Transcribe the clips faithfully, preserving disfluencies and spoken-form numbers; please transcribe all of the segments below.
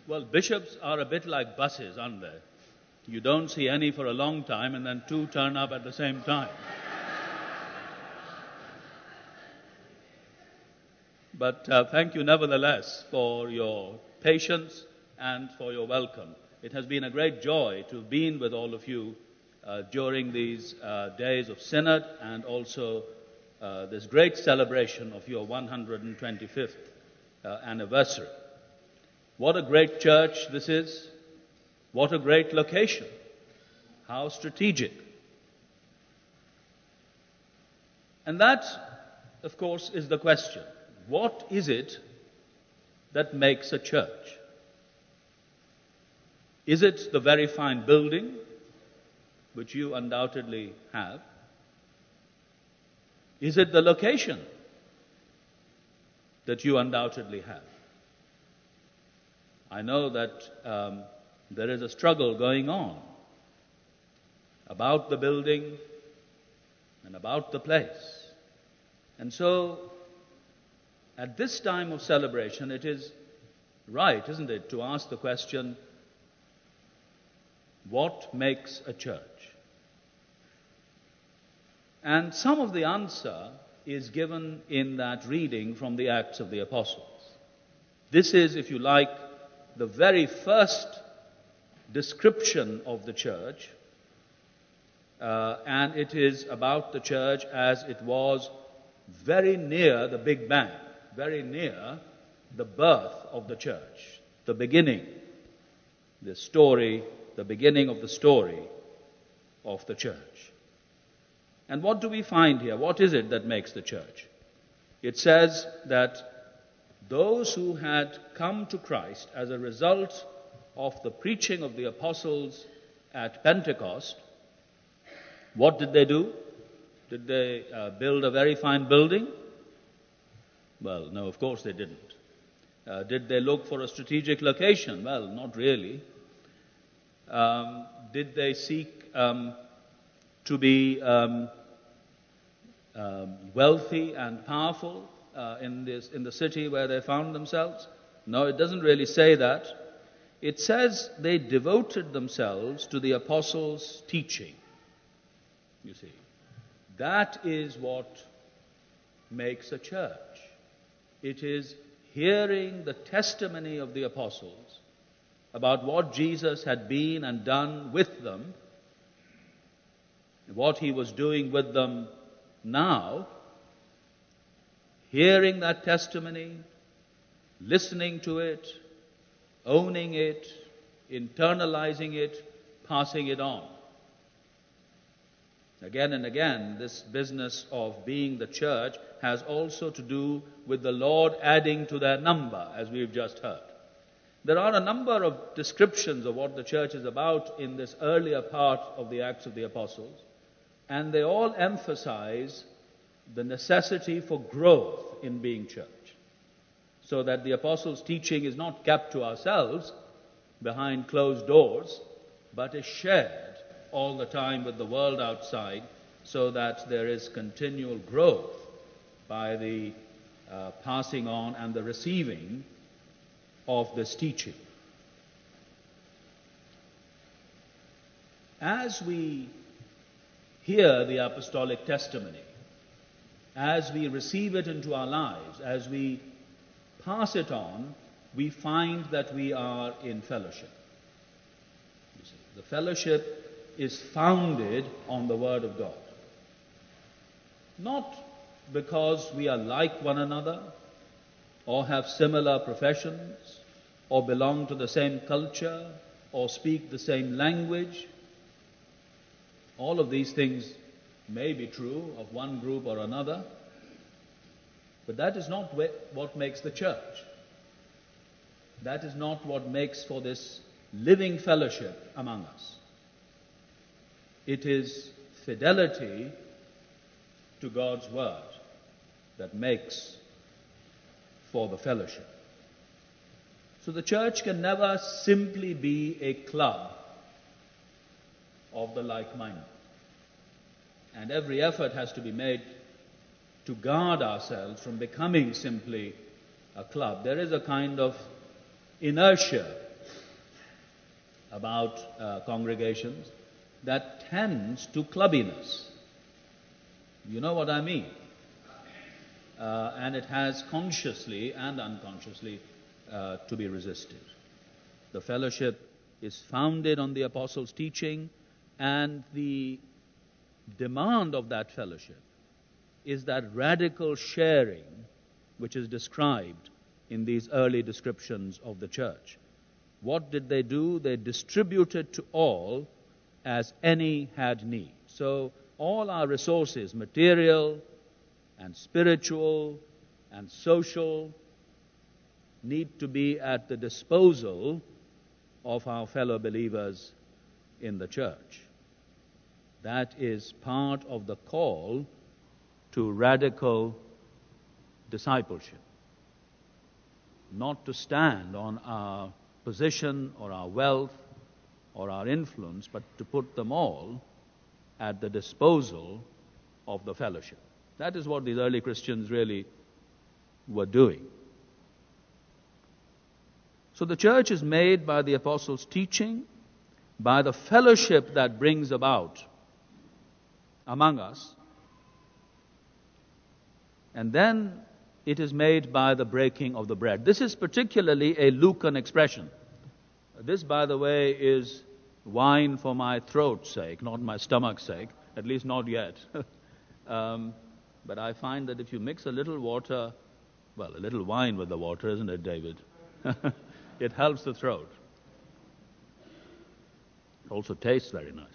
Well, bishops are a bit like buses, aren't they? You don't see any for a long time and then two turn up at the same time. But uh, thank you nevertheless for your patience and for your welcome. It has been a great joy to have been with all of you uh, during these uh, days of Synod and also uh, this great celebration of your one hundred twenty-fifth uh, anniversary. What a great church this is. What a great location. How strategic. And that, of course, is the question. What is it that makes a church? Is it the very fine building, which you undoubtedly have? Is it the location that you undoubtedly have? I know that um, there is a struggle going on about the building and about the place. And so, at this time of celebration, it is right, isn't it, to ask the question, what makes a church? And some of the answer is given in that reading from the Acts of the Apostles. This is, if you like, the very first description of the church, uh, and it is about the church as it was very near the Big Bang, very near the birth of the church, the beginning, the story, the beginning of the story of the church. And what do we find here? What is it that makes the church? It says that those who had come to Christ as a result of the preaching of the apostles at Pentecost, what did they do? Did they uh, build a very fine building? Well, no, of course they didn't. Uh, did they look for a strategic location? Well, not really. Um, did they seek um, to be um, um, wealthy and powerful uh, in this in the city where they found themselves? No, it doesn't really say that. It says they devoted themselves to the apostles' teaching. You see, that is what makes a church. It is hearing the testimony of the apostles about what Jesus had been and done with them, what he was doing with them now, hearing that testimony, listening to it, owning it, internalizing it, passing it on. Again and again, this business of being the church has also to do with the Lord adding to their number, as we've just heard. There are a number of descriptions of what the church is about in this earlier part of the Acts of the Apostles, and they all emphasize the necessity for growth in being church, so that the apostles' teaching is not kept to ourselves behind closed doors, but is shared all the time with the world outside, so that there is continual growth by the uh, passing on and the receiving of this teaching. As we hear the apostolic testimony, as we receive it into our lives, as we pass it on, we find that we are in fellowship. You see, the fellowship is founded on the Word of God. Not because we are like one another, or have similar professions, or belong to the same culture, or speak the same language. All of these things may be true of one group or another, but that is not what makes the church. That is not what makes for this living fellowship among us. It is fidelity to God's Word that makes for the fellowship. So the church can never simply be a club of the like-minded. And every effort has to be made to guard ourselves from becoming simply a club. There is a kind of inertia about uh, congregations that tends to clubbiness. You know what I mean? Uh, and it has consciously and unconsciously uh, to be resisted. The fellowship is founded on the apostles' teaching, and the demand of that fellowship is that radical sharing which is described in these early descriptions of the church. What did they do? They distributed to all as any had need. So all our resources, material and spiritual and social, need to be at the disposal of our fellow believers in the church. That is part of the call to radical discipleship. Not to stand on our position or our wealth or our influence, but to put them all at the disposal of the fellowship. That is what these early Christians really were doing. So the church is made by the apostles' teaching, by the fellowship that brings about among us, and then it is made by the breaking of the bread. This is particularly a Lucan expression. This, by the way, is wine for my throat's sake, not my stomach's sake, at least not yet. um, but I find that if you mix a little water, well, a little wine with the water, isn't it, David? It helps the throat. It also tastes very nice.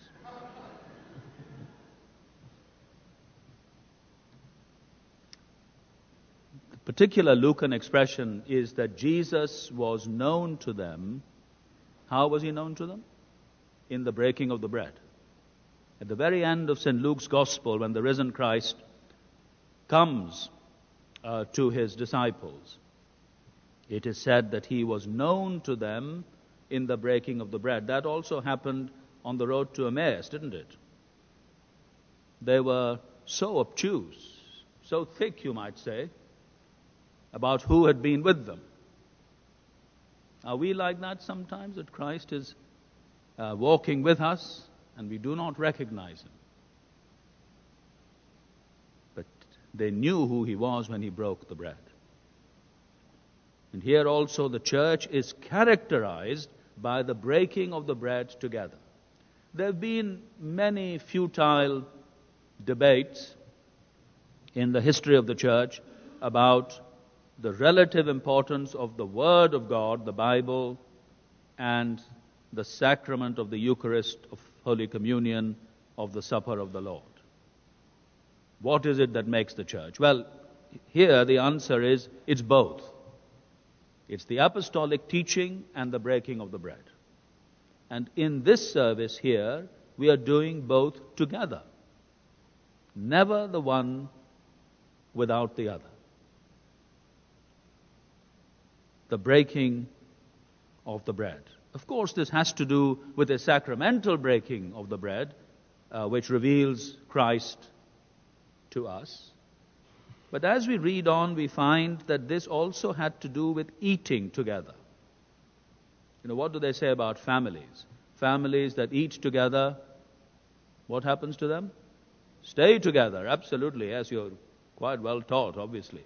The particular Lucan expression is that Jesus was known to them. How was he known to them? In the breaking of the bread. At the very end of Saint Luke's Gospel, when the risen Christ comes uh, to his disciples, it is said that he was known to them in the breaking of the bread. That also happened on the road to Emmaus, didn't it? They were so obtuse, so thick, you might say, about who had been with them. Are we like that sometimes, that Christ is uh, walking with us and we do not recognize him? But they knew who he was when he broke the bread. And here also the church is characterized by the breaking of the bread together. There have been many futile debates in the history of the church about the relative importance of the Word of God, the Bible, and the sacrament of the Eucharist, of Holy Communion, of the Supper of the Lord. What is it that makes the church? Well, here the answer is, it's both. It's the apostolic teaching and the breaking of the bread. And in this service here, we are doing both together. Never the one without the other. The breaking of the bread. Of course, this has to do with a sacramental breaking of the bread, uh, which reveals Christ to us. But as we read on, we find that this also had to do with eating together. You know, what do they say about families? Families that eat together, what happens to them? Stay together, absolutely, yes, you're quite well taught, obviously.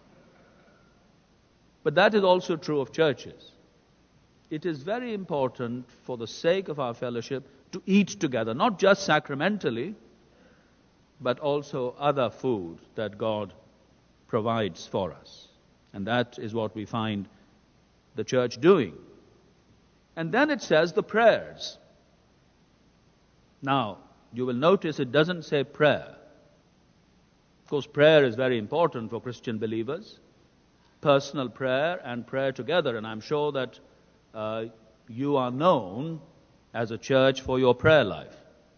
But that is also true of churches. It is very important, for the sake of our fellowship, to eat together, not just sacramentally, but also other food that God provides for us. And that is what we find the church doing. And then it says the prayers. Now, you will notice it doesn't say prayer. Of course, prayer is very important for Christian believers. Personal prayer and prayer together. And I'm sure that uh, you are known as a church for your prayer life.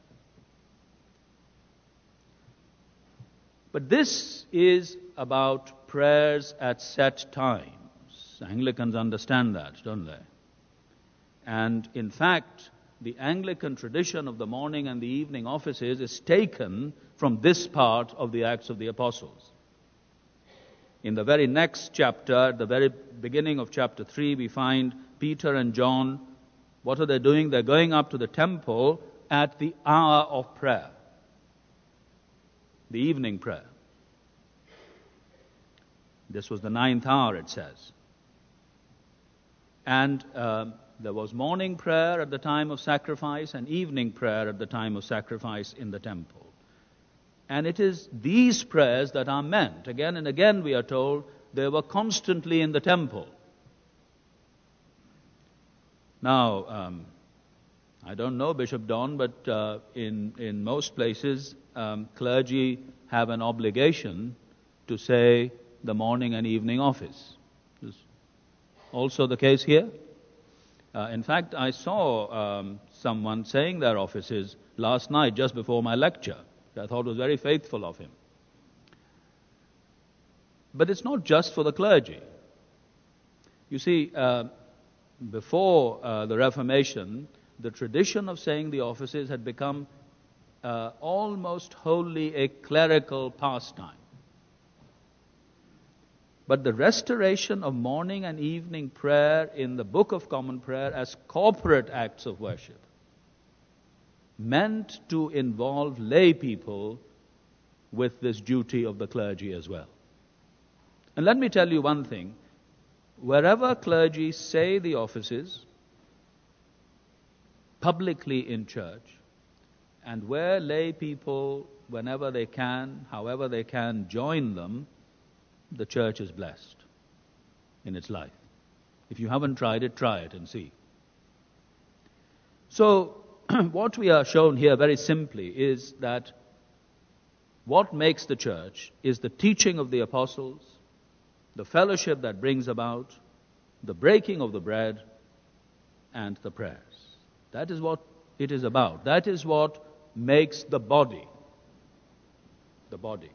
But this is about prayers at set times. Anglicans understand that, don't they? And in fact, the Anglican tradition of the morning and the evening offices is taken from this part of the Acts of the Apostles. In the very next chapter, at the very beginning of chapter three, we find Peter and John What are they doing? They're going up to the temple at the hour of prayer, the evening prayer. This was the ninth hour, it says. And um, there was morning prayer at the time of sacrifice and evening prayer at the time of sacrifice in the temple. And it is these prayers that are meant. Again and again we are told they were constantly in the temple. Now, um, I don't know, Bishop Don, but uh, in, in most places, um, clergy have an obligation to say the morning and evening office. Is also the case here? Uh, in fact, I saw um, someone saying their offices last night just before my lecture. I thought was very faithful of him. But it's not just for the clergy. You see, uh, before uh, the Reformation, the tradition of saying the offices had become uh, almost wholly a clerical pastime. But the restoration of morning and evening prayer in the Book of Common Prayer as corporate acts of worship meant to involve lay people with this duty of the clergy as well. And let me tell you one thing. Wherever clergy say the offices publicly in church, and where lay people, whenever they can, however they can, join them, the church is blessed in its life. If you haven't tried it, try it and see. So, what we are shown here very simply is that what makes the church is the teaching of the apostles, the fellowship that brings about, the breaking of the bread, and the prayers. That is what it is about. That is what makes the body. The body.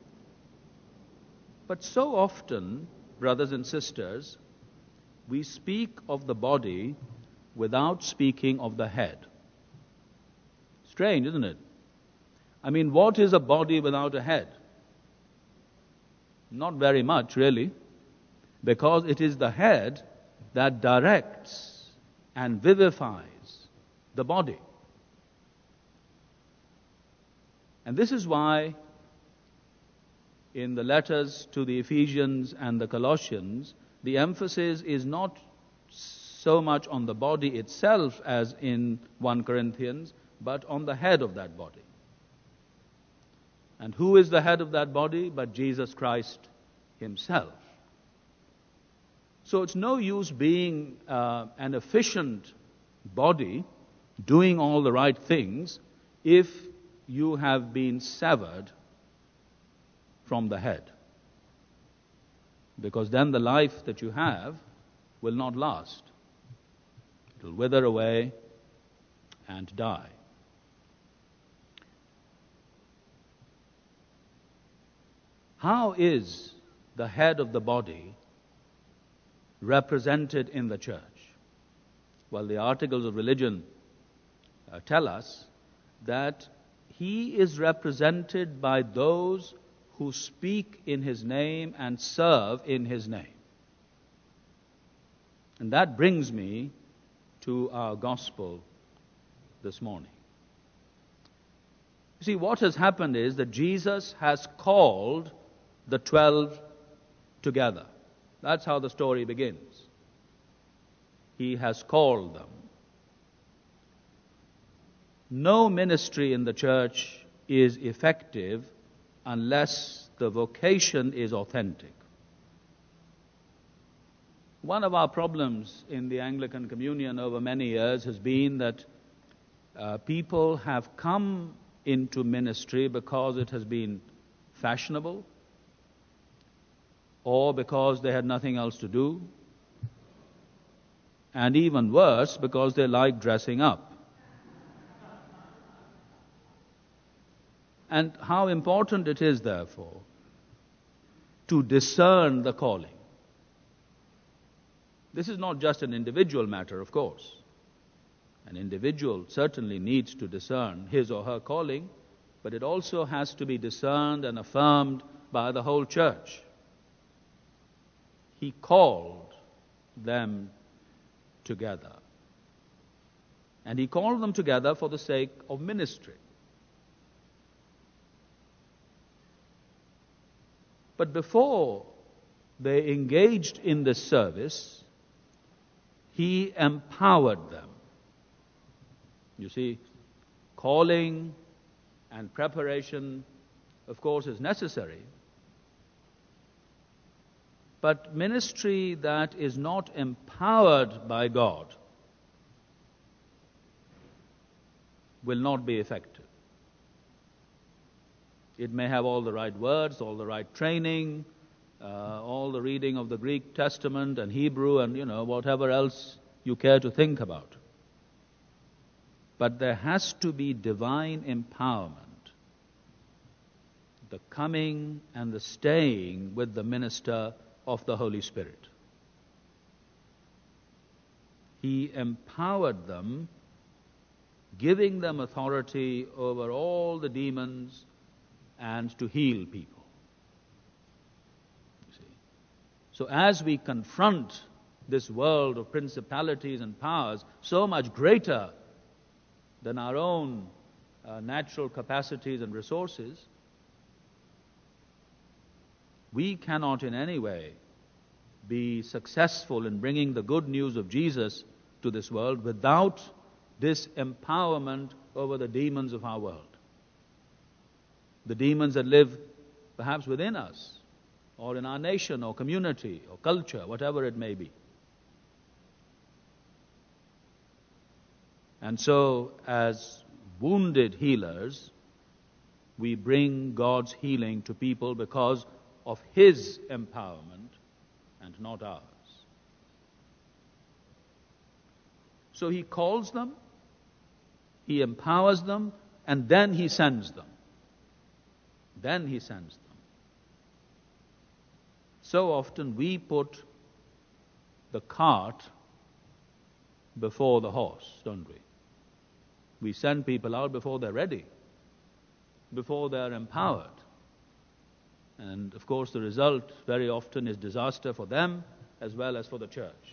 But so often, brothers and sisters, we speak of the body without speaking of the head. Strange, isn't it? I mean, what is a body without a head? Not very much, really, because it is the head that directs and vivifies the body. And this is why in the letters to the Ephesians and the Colossians, the emphasis is not so much on the body itself as in First Corinthians, but on the head of that body. And who is the head of that body but Jesus Christ himself? So it's no use being uh, an efficient body, doing all the right things, if you have been severed from the head. Because then the life that you have will not last. It will wither away and die. How is the head of the body represented in the church? Well, the articles of religion uh, tell us that he is represented by those who speak in his name and serve in his name. And that brings me to our gospel this morning. You see, what has happened is that Jesus has called the twelve together. That's how the story begins. He has called them. No ministry in the church is effective unless the vocation is authentic. One of our problems in the Anglican Communion over many years has been that uh, people have come into ministry because it has been fashionable, or because they had nothing else to do, and even worse, because they like dressing up. And how important it is, therefore, to discern the calling. This is not just an individual matter, of course. An individual certainly needs to discern his or her calling, but it also has to be discerned and affirmed by the whole church. He called them together. And he called them together for the sake of ministry. But before they engaged in this service, he empowered them. You see, calling and preparation, of course, is necessary. But ministry that is not empowered by God will not be effective. It may have all the right words, all the right training, uh, all the reading of the Greek Testament and Hebrew and, you know, whatever else you care to think about. But there has to be divine empowerment, the coming and the staying with the minister of the Holy Spirit. He empowered them, giving them authority over all the demons and to heal people. You see. So as we confront this world of principalities and powers, so much greater than our own uh, natural capacities and resources, we cannot in any way be successful in bringing the good news of Jesus to this world without this empowerment over the demons of our world. The demons that live perhaps within us, or in our nation, or community, or culture, whatever it may be. And so, as wounded healers, we bring God's healing to people because of His empowerment and not ours. So He calls them, He empowers them, and then He sends them. Then He sends them. So often we put the cart before the horse, don't we? We send people out before they're ready, before they're empowered. And of course the result very often is disaster for them as well as for the church.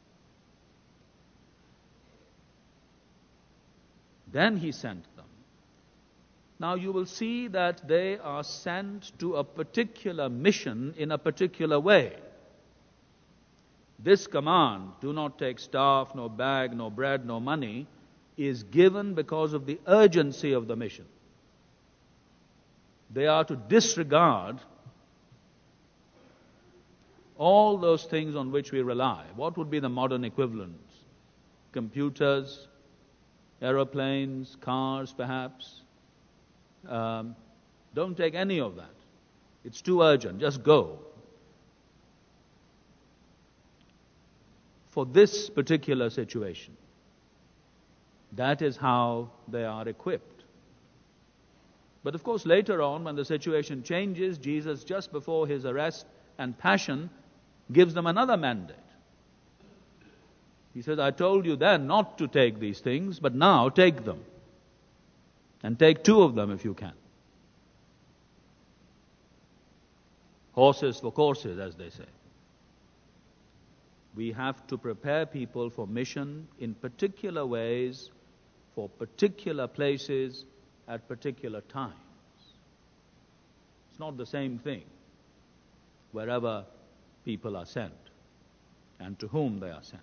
Then He sent them. Now you will see that they are sent to a particular mission in a particular way. This command, do not take staff, nor bag, nor bread, nor money, is given because of the urgency of the mission. They are to disregard all those things on which we rely. What would be the modern equivalents? Computers, aeroplanes, cars perhaps. Um, don't take any of that. It's too urgent. Just go. For this particular situation, that is how they are equipped. But of course, later on, when the situation changes, Jesus, just before His arrest and passion, gives them another mandate. He says, I told you then not to take these things, but now take them. And take two of them if you can. Horses for courses, as they say. We have to prepare people for mission in particular ways, for particular places, at particular times. It's not the same thing wherever people are sent and to whom they are sent.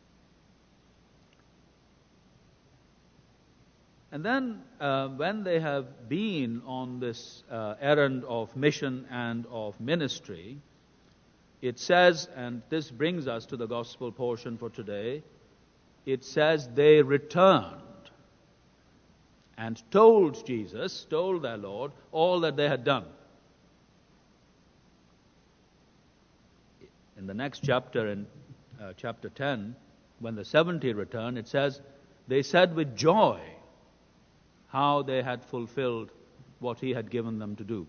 And then uh, when they have been on this uh, errand of mission and of ministry, it says, and this brings us to the gospel portion for today, it says they returned and told Jesus, told their Lord, all that they had done. In the next chapter, in uh, chapter ten, when the seventy returned, it says, they said with joy how they had fulfilled what He had given them to do.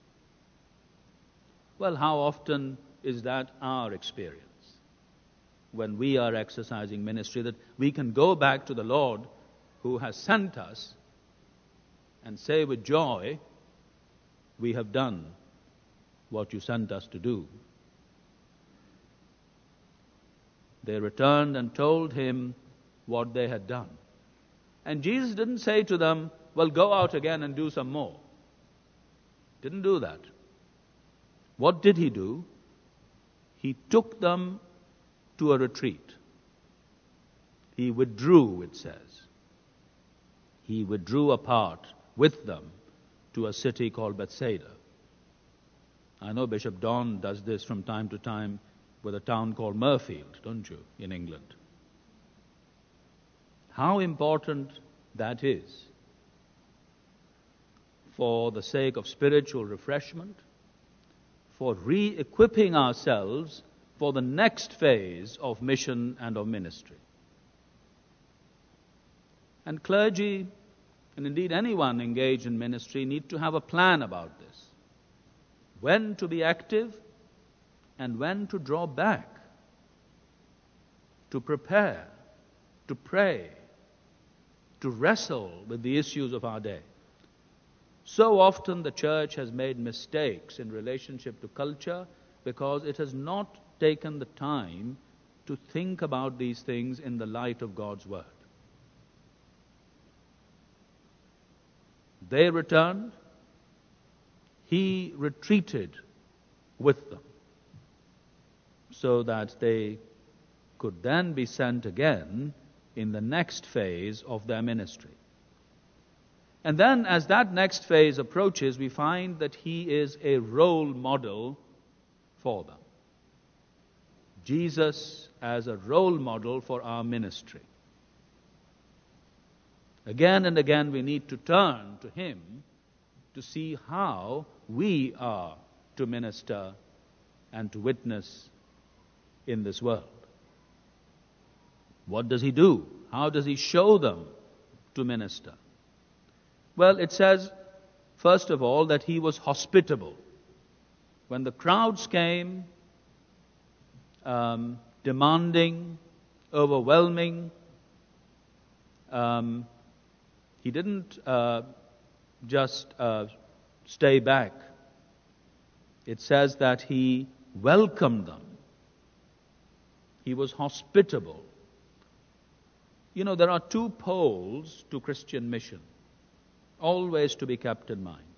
Well, how often is that our experience when we are exercising ministry, that we can go back to the Lord who has sent us and say with joy, we have done what you sent us to do. They returned and told Him what they had done. And Jesus didn't say to them, well, go out again and do some more. Didn't do that. What did he do? He took them to a retreat. He withdrew, it says. He withdrew apart with them to a city called Bethsaida. I know Bishop Don does this from time to time with a town called Murfield, don't you, in England? How important that is for the sake of spiritual refreshment, for re-equipping ourselves for the next phase of mission and of ministry. And clergy, and indeed anyone engaged in ministry, need to have a plan about this. When to be active and when to draw back, to prepare, to pray, to wrestle with the issues of our day. So often the church has made mistakes in relationship to culture because it has not taken the time to think about these things in the light of God's Word. They returned. He retreated with them so that they could then be sent again in the next phase of their ministry. And then as that next phase approaches, we find that he is a role model for them. Jesus as a role model for our ministry. Again and again we need to turn to him to see how we are to minister and to witness in this world. What does he do? How does he show them to minister? Well, it says, first of all, that he was hospitable. When the crowds came, um, demanding, overwhelming, um, he didn't uh, just uh, stay back. It says that he welcomed them. He was hospitable. You know, there are two poles to Christian mission, always to be kept in mind.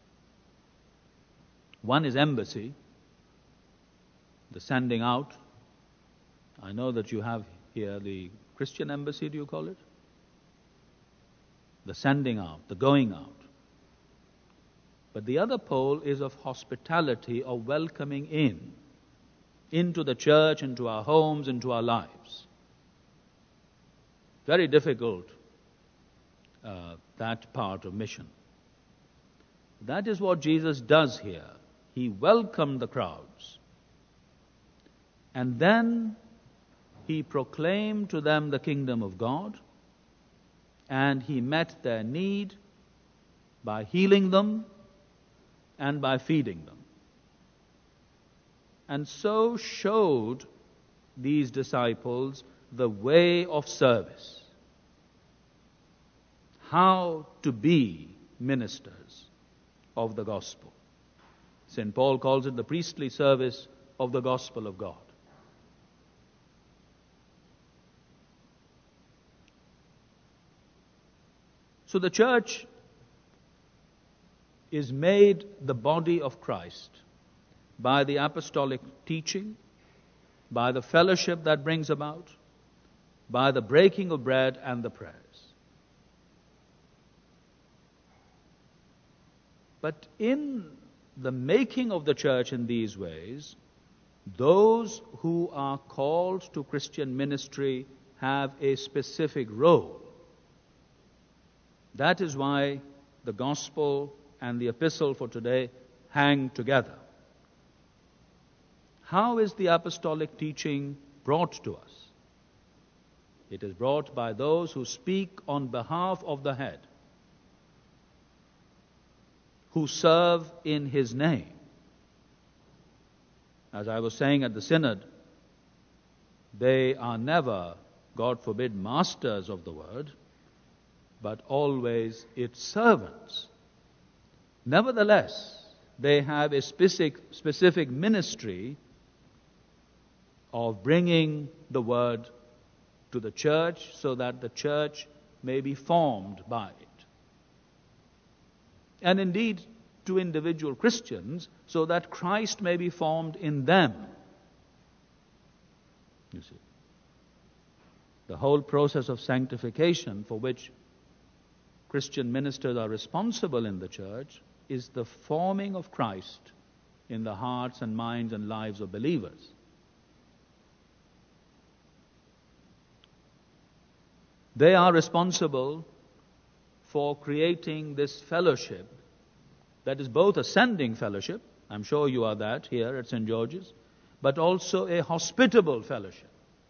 One is embassy, the sending out. I know that you have here the Christian embassy, do you call it? The sending out, the going out. But the other pole is of hospitality, of welcoming in, into the church, into our homes, into our lives. Very difficult, uh, that part of mission. That is what Jesus does here. He welcomed the crowds. And then he proclaimed to them the kingdom of God, and he met their need by healing them and by feeding them. And so showed these disciples the way of service. How to be ministers of the gospel. Saint Paul calls it the priestly service of the gospel of God. So the church is made the body of Christ by the apostolic teaching, by the fellowship that brings about, by the breaking of bread and the prayers. But in the making of the church in these ways, those who are called to Christian ministry have a specific role. That is why the gospel and the epistle for today hang together. How is the apostolic teaching brought to us? It is brought by those who speak on behalf of the head, who serve in his name. As I was saying at the synod, they are never, God forbid, masters of the word, but always its servants. Nevertheless, they have a specific, specific ministry of bringing the word to the church so that the church may be formed by it. And indeed, to individual Christians, so that Christ may be formed in them. You see, the whole process of sanctification for which Christian ministers are responsible in the church is the forming of Christ in the hearts and minds and lives of believers. They are responsible for creating this fellowship that is both a sending fellowship, I'm sure you are that here at Saint George's, but also a hospitable fellowship.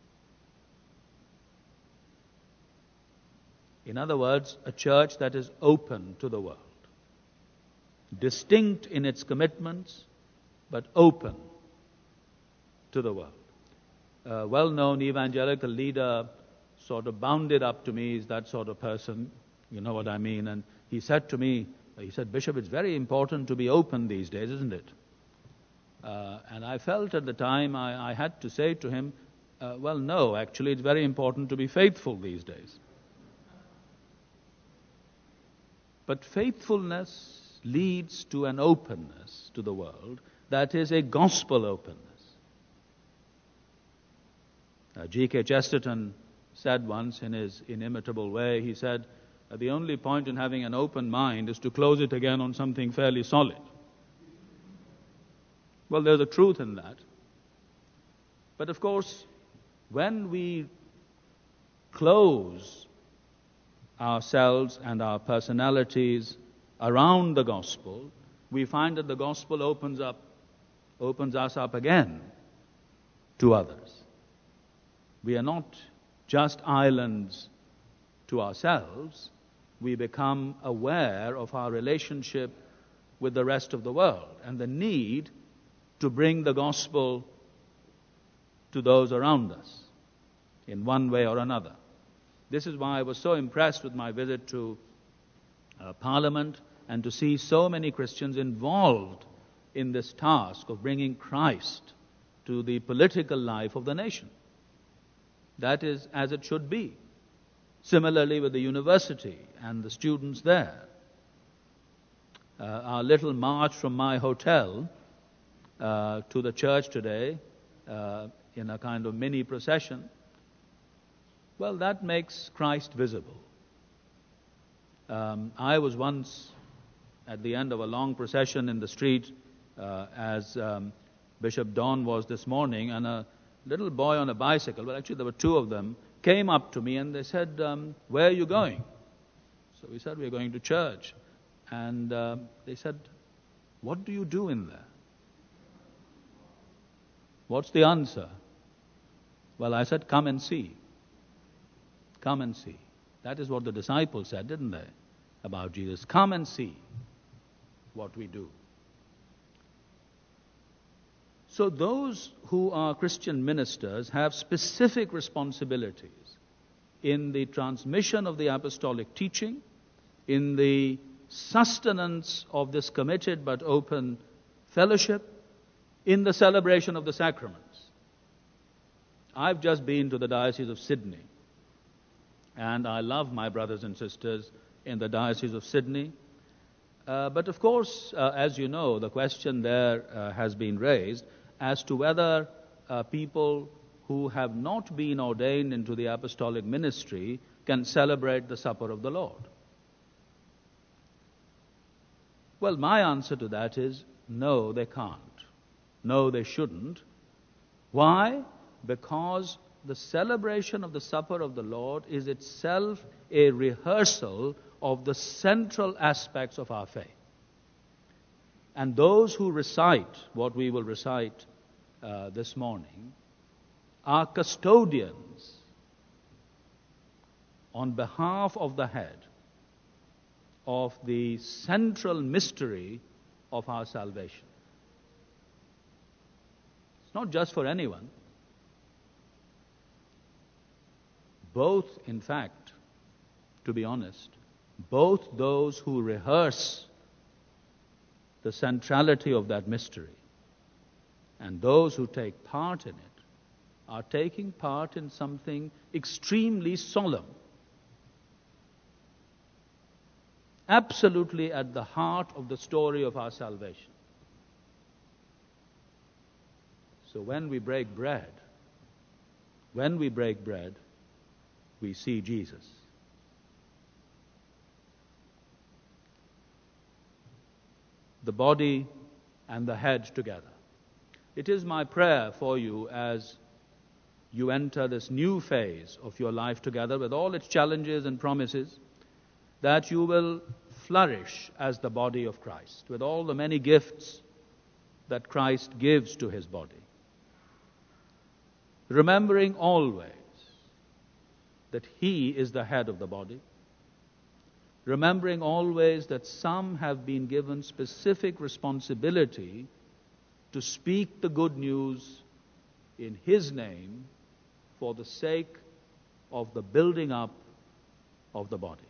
In other words, a church that is open to the world, distinct in its commitments, but open to the world. A well-known evangelical leader sort of bounded up to me, is that sort of person, you know what I mean, and he said to me, he said, "Bishop, it's very important to be open these days, isn't it?" Uh, and I felt at the time I, I had to say to him, uh, well, no, actually it's very important to be faithful these days. But faithfulness leads to an openness to the world that is a gospel openness. Uh, G K Chesterton said once in his inimitable way, he said, uh, the only point in having an open mind is to close it again on something fairly solid. Well, there's a truth in that. But of course, when we close ourselves and our personalities around the gospel, we find that the gospel opens up, opens us up again to others. We are not just islands to ourselves. We become aware of our relationship with the rest of the world and the need to bring the gospel to those around us in one way or another. This is why I was so impressed with my visit to uh, Parliament and to see so many Christians involved in this task of bringing Christ to the political life of the nation. That is as it should be. Similarly with the university and the students there. Uh, our little march from my hotel uh, to the church today uh, in a kind of mini procession, well, that makes Christ visible. Um, I was once at the end of a long procession in the street, uh, as um, Bishop Don was this morning, and a little boy on a bicycle, well, actually there were two of them, came up to me and they said, um, where are you going? So we said, we're going to church. And uh, they said, what do you do in there? What's the answer? Well, I said, come and see. Come and see. That is what the disciples said, didn't they, about Jesus? Come and see what we do. So those who are Christian ministers have specific responsibilities in the transmission of the apostolic teaching, in the sustenance of this committed but open fellowship, in the celebration of the sacraments. I've just been to the Diocese of Sydney, and I love my brothers and sisters in the Diocese of Sydney. Uh, but of course, uh, as you know, the question there uh, has been raised as to whether uh, people who have not been ordained into the apostolic ministry can celebrate the supper of the Lord. Well, my answer to that is no, they can't. No, they shouldn't. Why? Because the celebration of the supper of the Lord is itself a rehearsal of the central aspects of our faith. And those who recite what we will recite uh, this morning are custodians on behalf of the head of the central mystery of our salvation. It's not just for anyone. Both, in fact, to be honest, both those who rehearse the centrality of that mystery and those who take part in it are taking part in something extremely solemn. absolutely at the heart of the story of our salvation. So when we break bread, when we break bread, we see Jesus. The body and the head together. It is my prayer for you as you enter this new phase of your life together with all its challenges and promises, that you will flourish as the body of Christ, with all the many gifts that Christ gives to his body. Remembering always that he is the head of the body. Remembering always that some have been given specific responsibility to speak the good news in his name for the sake of the building up of the body.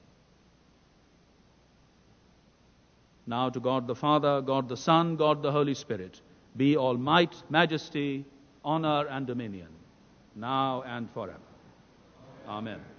Now to God the Father, God the Son, God the Holy Spirit, be all might, majesty, honor, and dominion, now and forever. Amen.